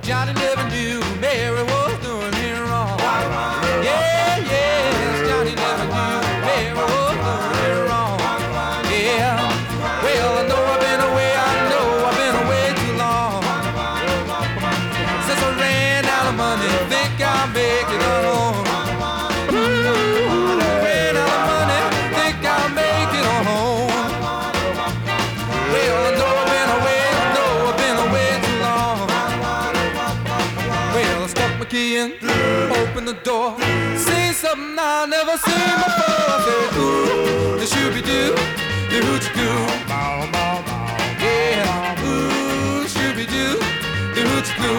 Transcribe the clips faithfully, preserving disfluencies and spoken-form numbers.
Johnny never knew Mary was doing him wrong. Yeah, yes, Johnny never knew Mary was doing him wrong. Yeah, well, I know I've been away, I know I've been away too long. Since I ran out of money, think I'll make it home. Ran out of money, think I'll make it home. Well, I know I've been away, I know I've been away too long. Well, I stuck my key in, opened the door, seen something I never seen before. I said, ooh, the shooby-doo, the hoochie-coo. Yeah, ooh, shooby-doo, the hoochie-coo.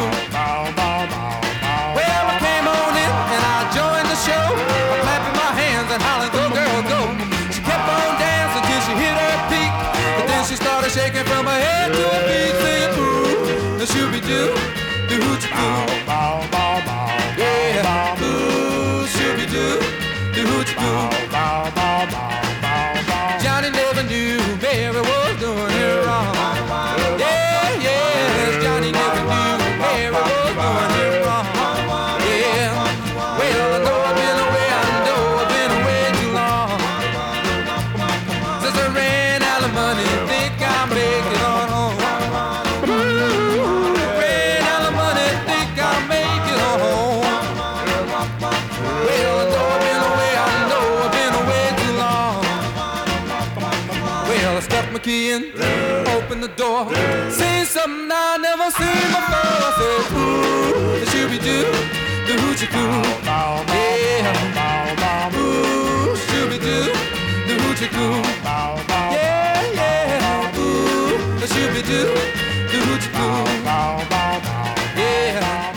Well, I came on in and I joined the show. I'm clapping my hands and hollering, go girl, go. She kept on dancing till she hit her peak, but then she started shaking from her head to her feet, singing, ooh, the shooby-doo, the hoochie-coo. Yeah, ooh, shooby-doo, the hoochie-coo. Johnny never knew Mary was doing her wrong. Yeah, yeah, Johnny never knew Mary was doing her wrong. Yeah, well, I know I've been away, I know I've been away too long. Since I ran out of money, think I'll make it on home. Ran out of money, think I'll make it on home. Well, I know I've been away, I know I've been away too long. Well, I stuck my key in, opened the door, seen something I never seen before. I said, ooh, the shooby-doo, the hoochie-coo. Yeah, ooh, shooby-doo, the hoochie-coo. Yeah, yeah, ooh, the shooby-doo, the hoochie-coo. Yeah.